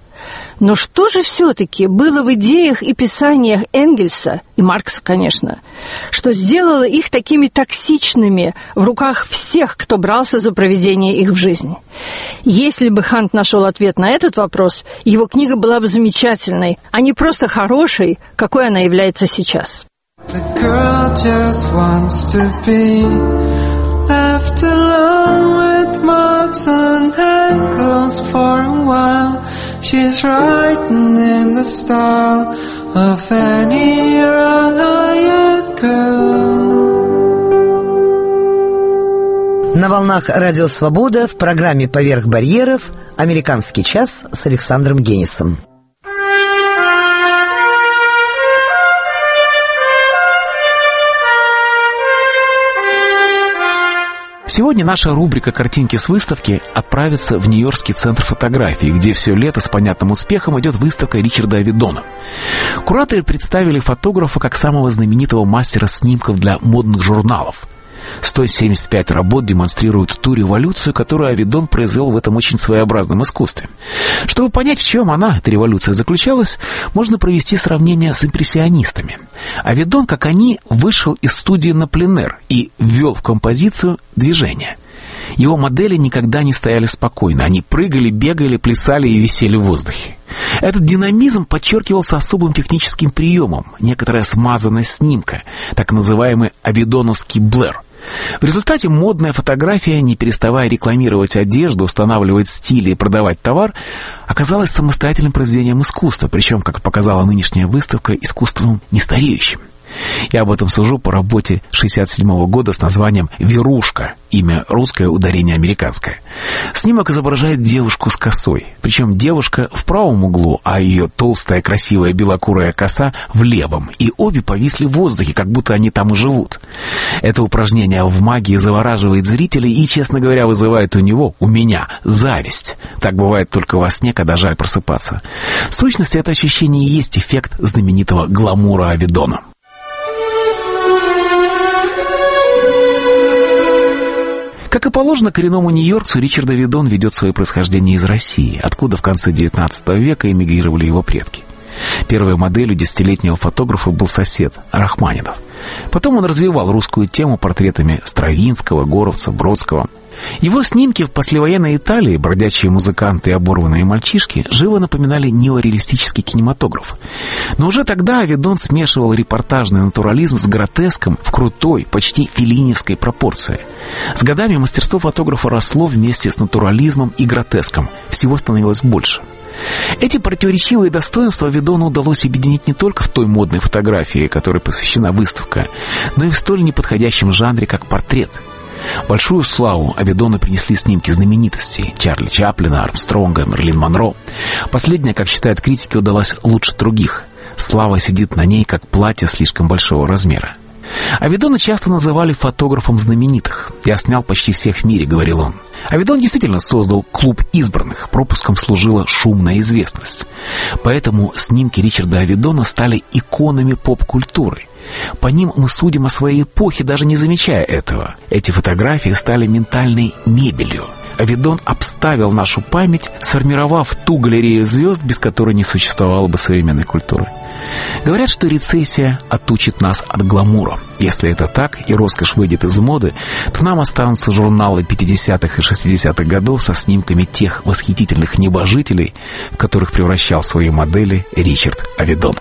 Speaker 13: Но что же все-таки было в идеях и писаниях Энгельса, и Маркса, конечно, что сделало их такими токсичными в руках всех, кто брался за проведение их в жизнь? Если бы Хант нашел ответ на этот вопрос, его книга была бы замечательной, а не просто хорошей, какой она является сейчас.
Speaker 15: Left alone with Marx and Engels for a while. She's writing in the style of any riot girl.
Speaker 1: На волнах Радио Свобода в программе «Поверх барьеров» «Американский час» с Александром Генисом.
Speaker 2: Сегодня наша рубрика «Картинки с выставки» отправится в Нью-Йоркский центр фотографии, где все лето с понятным успехом идет выставка Ричарда Авидона. Кураторы представили фотографа как самого знаменитого мастера снимков для модных журналов. сто семьдесят пять работ демонстрируют ту революцию, которую Авидон произвел в этом очень своеобразном искусстве. Чтобы понять, в чем она, эта революция, заключалась, можно провести сравнение с импрессионистами. Авидон, как они, вышел из студии на пленэр и ввел в композицию движение. Его модели никогда не стояли спокойно. Они прыгали, бегали, плясали и висели в воздухе. Этот динамизм подчеркивался особым техническим приемом, некоторая смазанность снимка, так называемый авидоновский блэр. В результате модная фотография, не переставая рекламировать одежду, устанавливать стили и продавать товар, оказалась самостоятельным произведением искусства, причем, как показала нынешняя выставка, искусством нестареющим. Я об этом сужу по работе шестьдесят седьмого года с названием «Верушка». Имя русское, ударение американское. Снимок изображает девушку с косой. Причем девушка в правом углу, а ее толстая, красивая, белокурая коса в левом. И обе повисли в воздухе, как будто они там и живут. Это упражнение в магии завораживает зрителей и, честно говоря, вызывает у него, у меня, зависть. Так бывает только во сне, когда жаль просыпаться. В сущности, это ощущение и есть эффект знаменитого гламура Авидона. Как и положено коренному нью-йоркцу, Ричард Авидон ведет свое происхождение из России, откуда в конце девятнадцатого века эмигрировали его предки. Первой моделью десятилетнего фотографа был сосед Рахманинов. Потом он развивал русскую тему портретами Стравинского, Горовца, Бродского. Его снимки в послевоенной Италии, бродячие музыканты и оборванные мальчишки, живо напоминали неореалистический кинематограф. Но уже тогда Авидон смешивал репортажный натурализм с гротеском в крутой, почти феллиневской пропорции. С годами мастерство фотографа росло вместе с натурализмом и гротеском. Всего становилось больше. Эти противоречивые достоинства Авидону удалось объединить не только в той модной фотографии, которой посвящена выставка, но и в столь неподходящем жанре, как портрет. Большую славу Авидону принесли снимки знаменитостей Чарли Чаплина, Армстронга, Мерлин Монро. Последняя, как считают критики, удалась лучше других. Слава сидит на ней, как платье слишком большого размера. Авидона часто называли фотографом знаменитых. «Я снял почти всех в мире», — говорил он. Авидон действительно создал клуб избранных, пропуском служила шумная известность. Поэтому снимки Ричарда Авидона стали иконами поп-культуры. По ним мы судим о своей эпохе, даже не замечая этого. Эти фотографии стали ментальной мебелью. Авидон обставил нашу память, сформировав ту галерею звезд, без которой не существовало бы современной культуры. Говорят, что рецессия отучит нас от гламура. Если это так, и роскошь выйдет из моды, то нам останутся журналы пятидесятых и шестидесятых годов со снимками тех восхитительных небожителей, в которых превращал свои модели Ричард Авидон.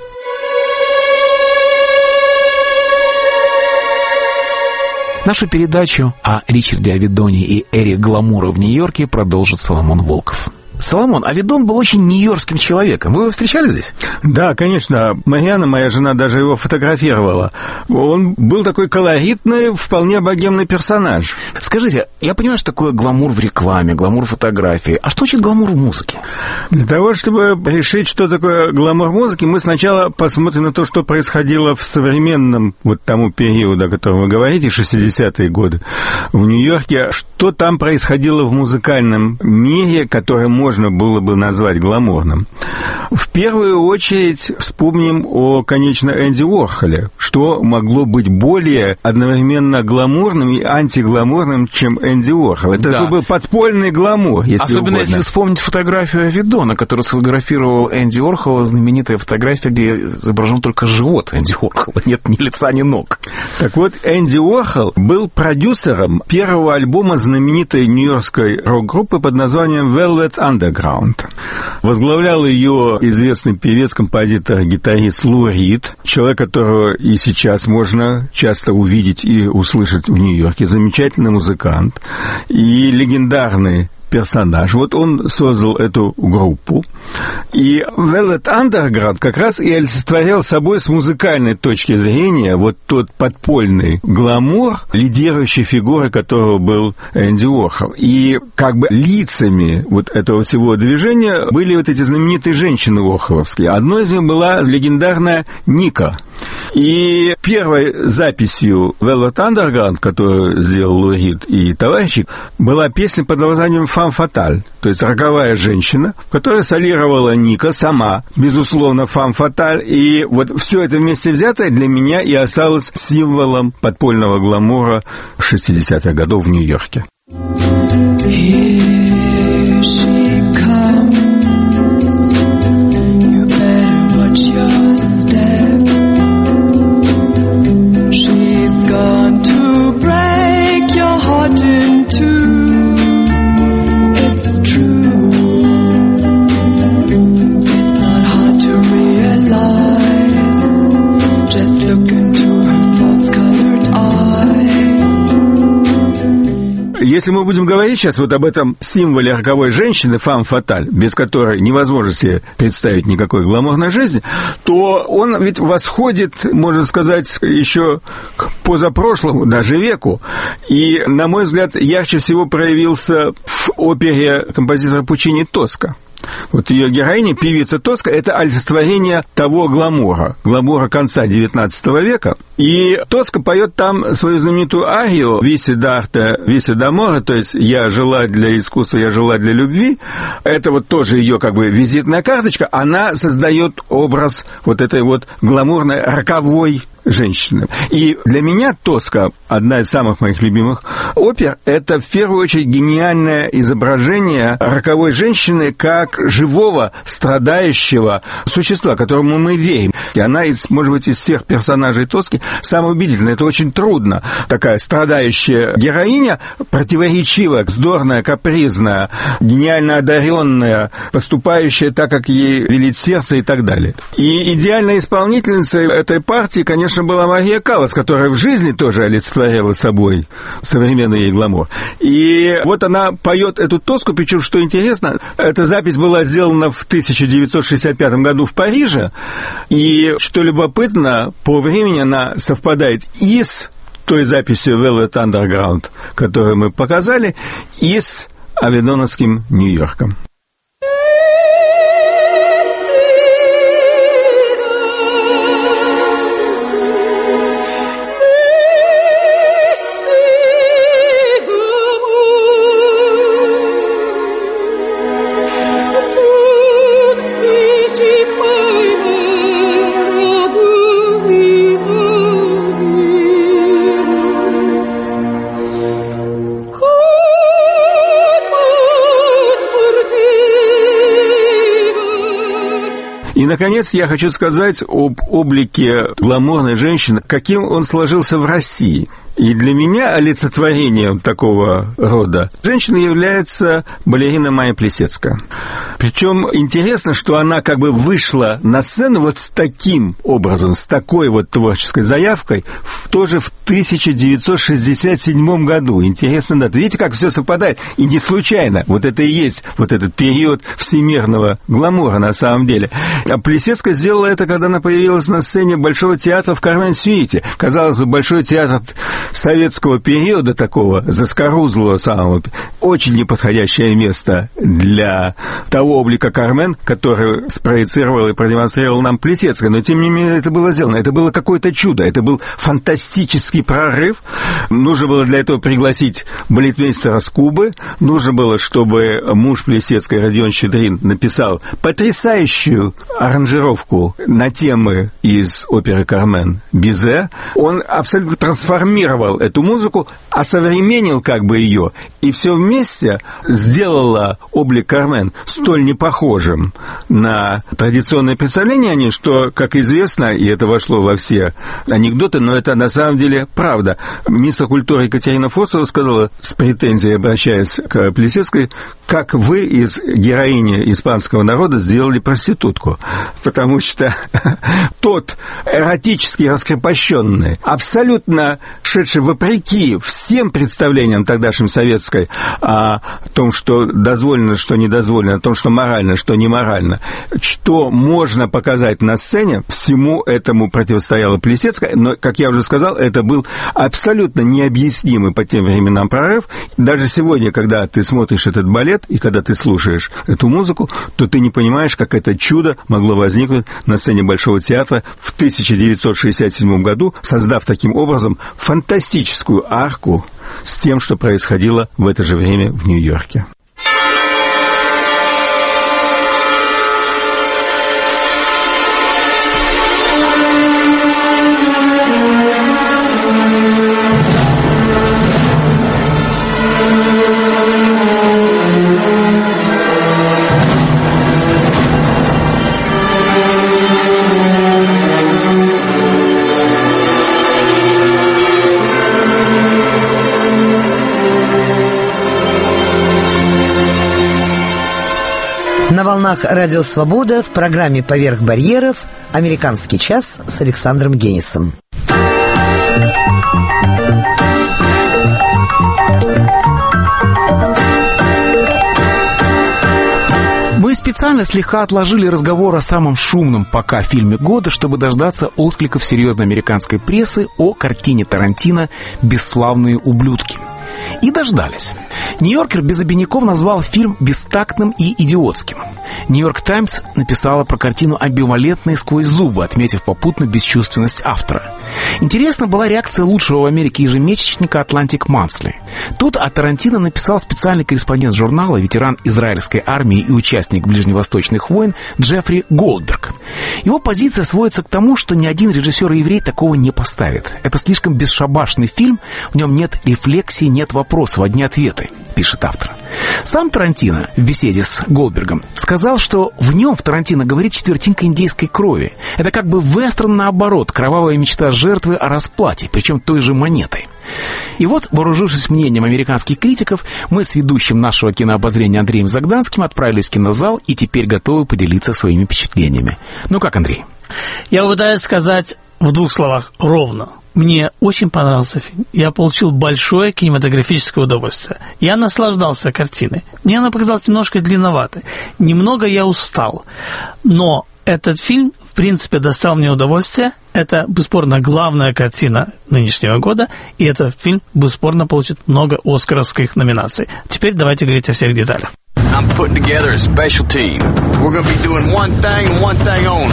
Speaker 2: Нашу передачу о Ричарде Авидоне и эре гламура в Нью-Йорке продолжит Соломон Волков. Соломон, Авидон был очень нью-йоркским человеком. Вы его встречали здесь?
Speaker 16: Да, конечно. Марьяна, моя жена, даже его фотографировала. Он был такой колоритный, вполне богемный персонаж.
Speaker 2: Скажите, я понимаю, что такое гламур в рекламе, гламур в фотографии. А что значит гламур в музыке?
Speaker 16: Для того, чтобы решить, что такое гламур музыки, мы сначала посмотрим на то, что происходило в современном вот тому периоду, о котором вы говорите, шестидесятые годы, в Нью-Йорке. Что там происходило в музыкальном мире, который можно можно было бы назвать гламурным. В первую очередь вспомним о, конечно, Энди Уорхоле. Что могло быть более одновременно гламурным и антигламурным, чем Энди Уорхол? Это да. такой был подпольный гламур, если
Speaker 2: Особенно
Speaker 16: угодно.
Speaker 2: Если вспомнить фотографию Авидона, которую сфотографировал Энди Уорхол, знаменитая фотография, где изображен только живот Энди Уорхола. Нет ни лица, ни ног.
Speaker 16: Так вот, Энди Уорхол был продюсером первого альбома знаменитой нью-йоркской рок-группы под названием Velvet Underground. Возглавлял ее известный певец, композитор, гитарист Лу Рид, человек, которого и сейчас можно часто увидеть и услышать в Нью-Йорке, замечательный музыкант и легендарный персонаж. Вот он создал эту группу. И Velvet Underground как раз и олицетворял собой с музыкальной точки зрения вот тот подпольный гламур, лидирующей фигурой которого был Энди Уорхол. И как бы лицами вот этого всего движения были вот эти знаменитые женщины уорхоловские. Одной из них была легендарная Ника. И первой записью Velvet Underground, которую сделал Лу Рид и товарищи, была песня под названием «Фам Фаталь», то есть «Роковая женщина», в которой солировала Ника сама, безусловно, «Фам Фаталь». И вот все это вместе взятое для меня и осталось символом подпольного гламура шестидесятых годов в Нью-Йорке. Here she comes. You better watch your step. She's gone to break your heart in two. It's true. It's not hard to realize. Just look into her false-colored eyes. Если мы будем говорить сейчас вот об этом символе роковой женщины, фам фаталь, без которой невозможно себе представить никакой гламурной жизни, то он ведь восходит, можно сказать, еще к позапрошлому, даже веку. И, на мой взгляд, ярче всего проявился в опере композитора Пучини «Тоска». Вот ее героиня, певица Тоска, это олицетворение того гламура, гламура конца девятнадцатого века. И Тоска поет там свою знаменитую арию «Виси д'арте, виси d'amore», то есть «Я жила для искусства, я жила для любви». Это вот тоже ее как бы визитная карточка. Она создает образ вот этой вот гламурной, роковой женщины. И для меня «Тоска», одна из самых моих любимых опер, это в первую очередь гениальное изображение роковой женщины как живого, страдающего существа, которому мы верим. И она, из, может быть, из всех персонажей «Тоски» самая убедительная. Это очень трудно. Такая страдающая героиня, противоречивая, вздорная, капризная, гениально одаренная, поступающая так, как ей велит сердце и так далее. И идеальной исполнительницей этой партии, конечно, была Мария Каллас, которая в жизни тоже олицетворяла собой современный ей гламур. И вот она поет эту «Тоску», причем, что интересно, эта запись была сделана в тысяча девятьсот шестьдесят пятом году в Париже, и, что любопытно, по времени она совпадает и с той записью Velvet Underground, которую мы показали, и с авиньоновским Нью-Йорком. И, наконец, я хочу сказать об облике гламурной женщины, каким он сложился в России. И для меня олицетворением такого рода женщины является балерина Майя Плисецкая. Причем интересно, что она как бы вышла на сцену вот с таким образом, с такой вот творческой заявкой, тоже в тысяча девятьсот шестьдесят седьмом году. Интересно, да. Видите, как все совпадает? И не случайно. Вот это и есть вот этот период всемирного гламура на самом деле. А Плисецкая сделала это, когда она появилась на сцене Большого театра в Кармен-Сюите. Казалось бы, Большой театр советского периода такого, заскорузлого самого, очень неподходящее место для того облика Кармен, который спроецировал и продемонстрировал нам Плисецкая. Но, тем не менее, это было сделано. Это было какое-то чудо. Это был фантастический прорыв. Нужно было для этого пригласить балетмейстера с Кубы. Нужно было, чтобы муж Плисецкой, Родион Щедрин, написал потрясающую аранжировку на темы из оперы «Кармен» Бизе. Он абсолютно трансформировал эту музыку, осовременил как бы ее, и все вместе сделало облик Кармен столь непохожим на традиционное представление о ней, что, как известно, и это вошло во все анекдоты, но это на самом деле правда. Министр культуры Екатерина Фурцева сказала с претензией, обращаясь к Плисецкой, как вы из героини испанского народа сделали проститутку, потому что тот эротически раскрепощенный, абсолютно шедший вопреки всем представлениям тогдашней советской о том, что дозволено, что не дозволено, о том, что морально, что не морально, что можно показать на сцене, всему этому противостояла Плисецкая, но, как я уже сказал, это был абсолютно необъяснимый по тем временам прорыв. Даже сегодня, когда ты смотришь этот балет и когда ты слушаешь эту музыку, то ты не понимаешь, как это чудо могло возникнуть на сцене Большого театра в тысяча девятьсот шестьдесят седьмом году, создав таким образом фантастическую арку с тем, что происходило в это же время в Нью-Йорке.
Speaker 1: На волнах «Радио Свобода» в программе «Поверх барьеров» «Американский час» с Александром
Speaker 2: Мы специально слегка отложили разговор о самом шумном пока фильме года, чтобы дождаться откликов серьезной американской прессы о картине Тарантино «Бесславные ублюдки». И дождались. «Нью-Йоркер» без обиняков назвал фильм бестактным и идиотским. «Нью-Йорк Таймс» написала про картину амбивалентной сквозь зубы, отметив попутно бесчувственность автора. Интересна была реакция лучшего в Америке ежемесячника «Атлантик Мансли». Тут о Тарантино написал специальный корреспондент журнала, ветеран израильской армии и участник ближневосточных войн Джеффри Голдберг. Его позиция сводится к тому, что ни один режиссер-еврей такого не поставит. Это слишком бесшабашный фильм, в нем нет рефлексии, нет вопросов, одни ответы, пишет автор. Сам Тарантино в беседе с Голдбергом сказал, что в нем в Тарантино говорит четвертинка индейской крови. Это как бы вестерн наоборот, кровавая мечта жертвы о расплате, причем той же монетой. И вот, вооружившись мнением американских критиков, мы с ведущим нашего кинообозрения Андреем Загданским отправились в кинозал и теперь готовы поделиться своими впечатлениями. Ну как, Андрей?
Speaker 17: Я пытаюсь сказать в двух словах ровно. Мне очень понравился фильм. Я получил большое кинематографическое удовольствие. Я наслаждался картиной. Мне она показалась немножко длинноватой. Немного я устал. Но этот фильм, в принципе, доставил мне удовольствие. Это, бесспорно, главная картина нынешнего года. И этот фильм, бесспорно, получит много оскаровских номинаций. Теперь давайте говорить о всех деталях.
Speaker 18: I'm putting together a special team. We're going to be doing one thing and one thing only.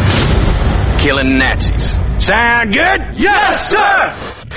Speaker 18: Killing Nazis. Sound good? Yes, sir!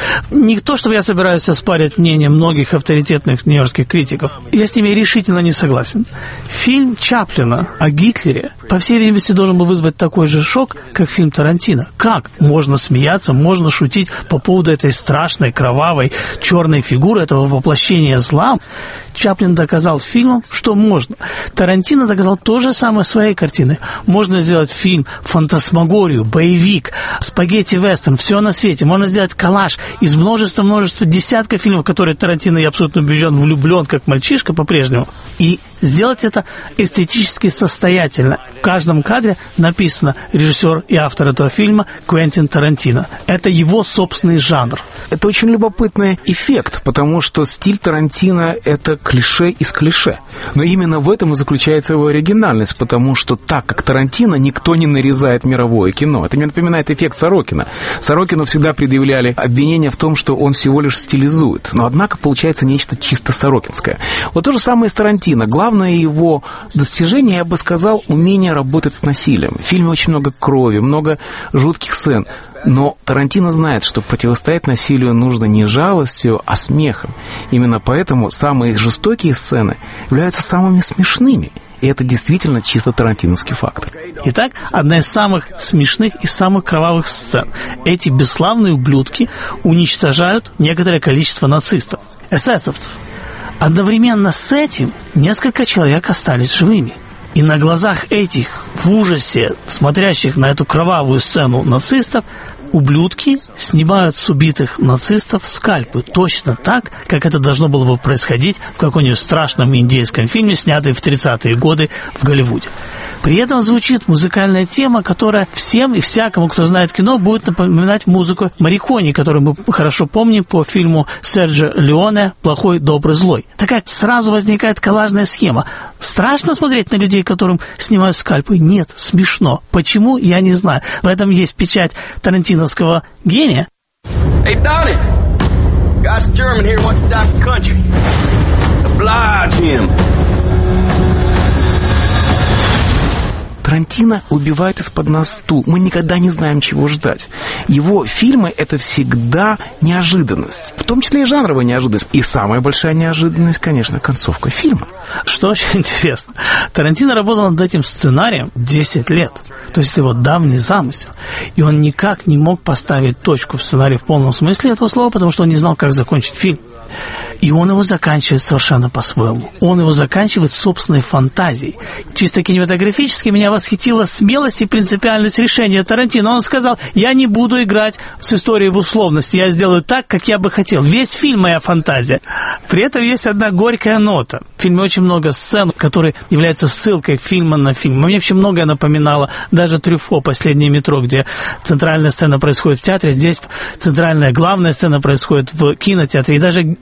Speaker 17: Не то, чтобы я собираюсь оспаривать мнение многих авторитетных нью-йоркских критиков. Я с ними решительно не согласен. Фильм Чаплина о Гитлере, по всей видимости, должен был вызвать такой же шок, как фильм Тарантино. Как можно смеяться, можно шутить по поводу этой страшной, кровавой, черной фигуры, этого воплощения зла? Чаплин доказал фильмом, что можно. Тарантино доказал то же самое своей картиной. Можно сделать фильм фантасмагорию, боевик, спагетти-вестерн, все на свете. Можно сделать коллаж из множества-множества десятков фильмов, в которые Тарантино, я абсолютно убежден, влюблен, как мальчишка по-прежнему. И сделать это эстетически состоятельно. В каждом кадре написано режиссер и автор этого фильма Квентин Тарантино. Это его собственный жанр.
Speaker 2: Это очень любопытный эффект, потому что стиль Тарантино — это клише из клише. Но именно в этом и заключается его оригинальность, потому что так, как Тарантино, никто не нарезает мировое кино. Это мне напоминает эффект Сорокина. Сорокину всегда предъявляли обвинения в том, что он всего лишь стилизует. Но, однако, получается нечто чисто сорокинское. Вот то же самое с Тарантино. Главное его достижение, я бы сказал, умение работать с насилием. В фильме очень много крови, много жутких сцен. Но Тарантино знает, что противостоять насилию нужно не жалостью, а смехом. Именно поэтому самые жестокие сцены являются самыми смешными. И это действительно чисто тарантиновский фактор.
Speaker 17: Итак, одна из самых смешных и самых кровавых сцен. Эти бесславные ублюдки уничтожают некоторое количество нацистов, эсэсовцев. Одновременно с этим несколько человек остались живыми. И на глазах этих в ужасе, смотрящих на эту кровавую сцену нацистов, ублюдки снимают с убитых нацистов скальпы. Точно так, как это должно было бы происходить в каком-нибудь страшном индейском фильме, снятом в тридцатые годы в Голливуде. При этом звучит музыкальная тема, которая всем и всякому, кто знает кино, будет напоминать музыку Морриконе, которую мы хорошо помним по фильму Серджио Леоне «Плохой, добрый, злой». Такая сразу возникает коллажная схема. Страшно смотреть на людей, которым снимают скальпы? Нет, смешно. Почему? Я не знаю. В этом есть печать тарантиновского гения.
Speaker 18: Hey, Donnie! God's German here wants to die for country. Oblige him.
Speaker 2: Тарантино убивает из-под нас стул. Мы никогда не знаем, чего ждать. Его фильмы — это всегда неожиданность. В том числе и жанровая неожиданность. И самая большая неожиданность, конечно, концовка фильма.
Speaker 17: Что очень интересно. Тарантино работал над этим сценарием десять лет. То есть это его давний замысел. И он никак не мог поставить точку в сценарии в полном смысле этого слова, потому что он не знал, как закончить фильм. И он его заканчивает совершенно по-своему. Он его заканчивает собственной фантазией. Чисто кинематографически меня восхитила смелость и принципиальность решения Тарантино. Он сказал: я не буду играть с историей в условности, я сделаю так, как я бы хотел. Весь фильм моя фантазия. При этом есть одна горькая нота. В фильме очень много сцен, которые являются ссылкой фильма на фильм. Мне вообще многое напоминало даже Трюфо «Последнее метро», где центральная сцена происходит в театре, здесь центральная главная сцена происходит в кинотеатре. И даже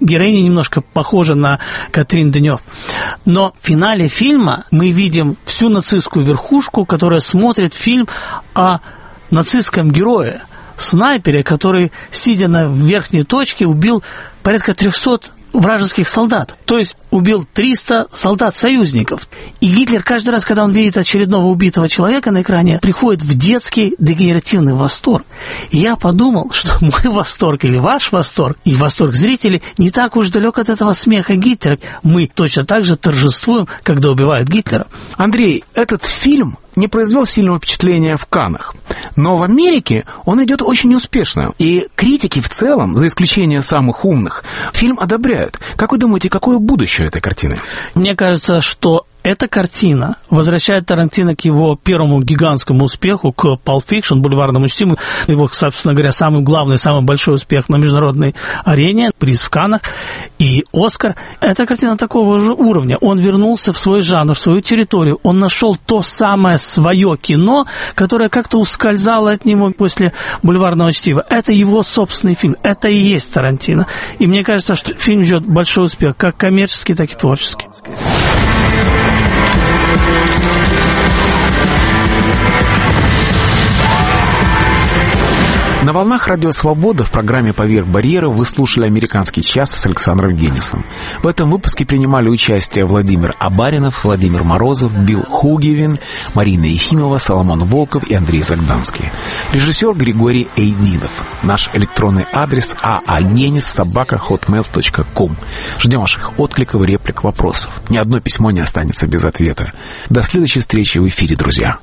Speaker 17: героиня немножко похожа на Катрин Денев. Но в финале фильма мы видим всю нацистскую верхушку, которая смотрит фильм о нацистском герое, снайпере, который, сидя на верхней точке, убил порядка трехсот вражеских солдат. То есть убил триста солдат-союзников. И Гитлер каждый раз, когда он видит очередного убитого человека на экране, приходит в детский дегенеративный восторг. И я подумал, что мой восторг или ваш восторг, и восторг зрителей не так уж далек от этого смеха Гитлера. Мы точно так же торжествуем, когда убивают Гитлера.
Speaker 2: Андрей, этот фильм не произвел сильного впечатления в Каннах. Но в Америке он идет очень успешно. И критики в целом, за исключением самых умных, фильм одобряют. Как вы думаете, какое будущее этой картины?
Speaker 17: Мне кажется, что эта картина возвращает Тарантино к его первому гигантскому успеху, к Pulp Fiction, бульварному стилю. Его, собственно говоря, самый главный, самый большой успех на международной арене, приз в Каннах и Оскар. Эта картина такого же уровня. Он вернулся в свой жанр, в свою территорию. Он нашел то самое свое кино, которое как-то ускользало от него после бульварного чтива. Это его собственный фильм. Это и есть Тарантино. И мне кажется, что фильм ждет большой успех, как коммерческий, так и творческий.
Speaker 2: На волнах Радио Свобода в программе «Поверх барьеров» вы слушали «Американский час» с Александром Денисом. В этом выпуске принимали участие Владимир Абаринов, Владимир Морозов, Билл Хугевин, Марина Ефимова, Соломон Волков и Андрей Загданский. Режиссер Григорий Эйдинов. Наш электронный адрес aagenis собака хотмейл точка ком. Ждем ваших откликов, реплик, вопросов. Ни одно письмо не останется без ответа. До следующей встречи в эфире, друзья.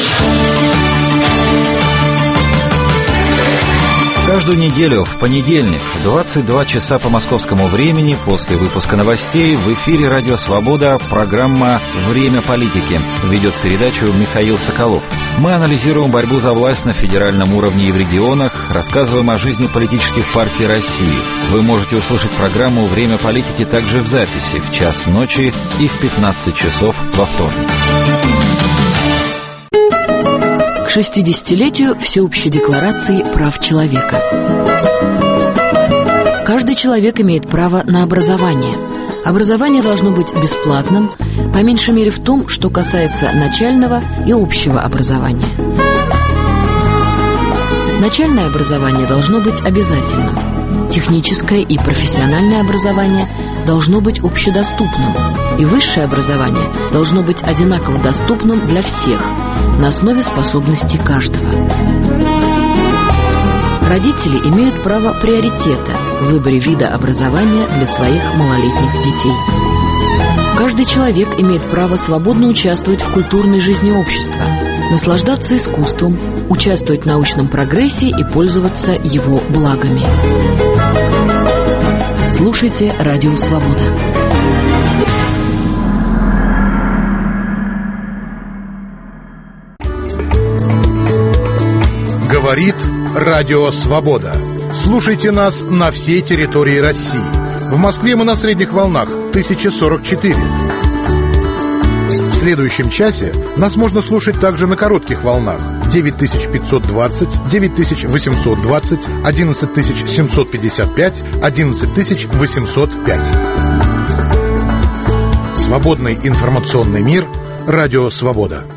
Speaker 12: Каждую неделю в понедельник в двадцать два часа по московскому времени после выпуска новостей в эфире «Радио Свобода» программа «Время политики». Ведет передачу Михаил Соколов. Мы анализируем борьбу за власть на федеральном уровне и в регионах, рассказываем о жизни политических партий России. Вы можете услышать программу «Время политики» также в записи в час ночи и в пятнадцать часов во вторник.
Speaker 19: К шестидесятилетию Всеобщей декларации прав человека. Каждый человек имеет право на образование. Образование должно быть бесплатным, по меньшей мере в том, что касается начального и общего образования. Начальное образование должно быть обязательным. Техническое и профессиональное образование должно быть общедоступным. И высшее образование должно быть одинаково доступным для всех, на основе способностей каждого. Родители имеют право приоритета в выборе вида образования для своих малолетних детей. Каждый человек имеет право свободно участвовать в культурной жизни общества, наслаждаться искусством, участвовать в научном прогрессе и пользоваться его благами. Слушайте «Радио Свобода».
Speaker 10: Говорит Радио Свобода. Слушайте нас на всей территории России. В Москве мы на средних волнах тысяча сорок четыре. В следующем часе нас можно слушать также на коротких волнах девять тысяч пятьсот двадцать, девять тысяч восемьсот двадцать, одиннадцать тысяч семьсот пятьдесят пять, одиннадцать тысяч восемьсот пять. Свободный информационный мир. Радио Свобода.